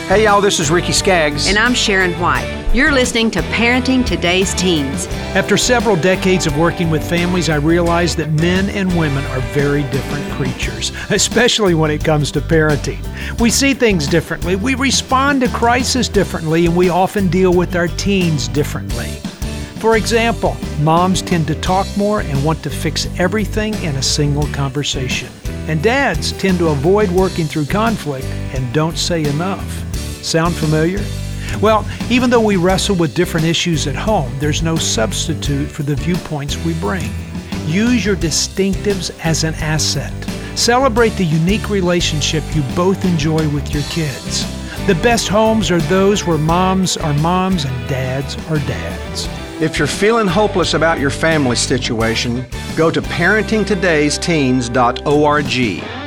Hey y'all, this is Ricky Skaggs. And I'm Sharon White. You're listening to Parenting Today's Teens. After several decades of working with families, I realized that men and women are very different creatures, especially when it comes to parenting. We see things differently, we respond to crisis differently, and we often deal with our teens differently. For example, moms tend to talk more and want to fix everything in a single conversation. And dads tend to avoid working through conflict and don't say enough. Sound familiar? Well, even though we wrestle with different issues at home, there's no substitute for the viewpoints we bring. Use your distinctives as an asset. Celebrate the unique relationship you both enjoy with your kids. The best homes are those where moms are moms and dads are dads. If you're feeling hopeless about your family situation, go to parentingtodaysteens.org.